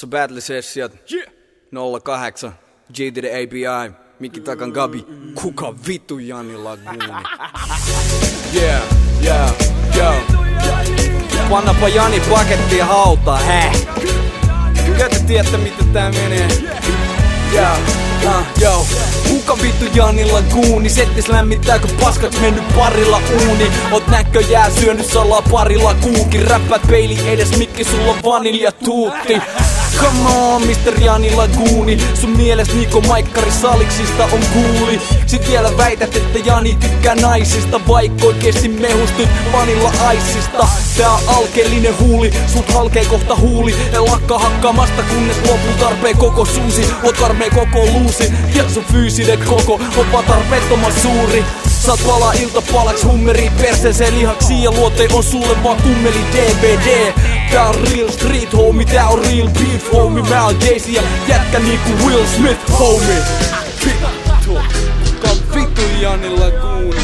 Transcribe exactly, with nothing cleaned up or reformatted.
Tossa battle sessiot nolla kahdeksan G to the A P I Mikki takan Gabi. Kuka vittu Jani Laguuni? Yeah, yeah, yo. Pannapa Jani pakettiin hautaa, hä? Kyllä te tiedätte mitä tää menee. Yeah, uh, yo. Kuka vittu Jani Laguuni? Settis lämmittää kun paskat mennyt parilla uuni. Oot näköjään syönyt salaa parilla kuukin. Räppäät peili edes Mikki sulla vanilja tuutti. Come on, mister Jani Laguuni. Sun mielestä Niko Maikkari Saliksista on kuuli. Sit vielä väität, että Jani tykkää naisista, vaikka oikeesti mehustut vanilla aissista. Tää on alkeellinen huuli, sut halkee kohta huuli. En lakkaa hakkaamasta, kunnes lopun tarpeen koko suusi. Oot karmee koko luusi, ja sun fyysinen koko on vaan tarpeettoman suuri. Saat palaa iltapalaksi hummeri perseeseen lihaksi, ja luote on sulle vaan kummeli D V D. Tää on real street homie, tää on real beef homie. Mä oon Jay-Z ja jätkä niinku Will Smith homie. Vittu, ka vittu Jani Laguuni.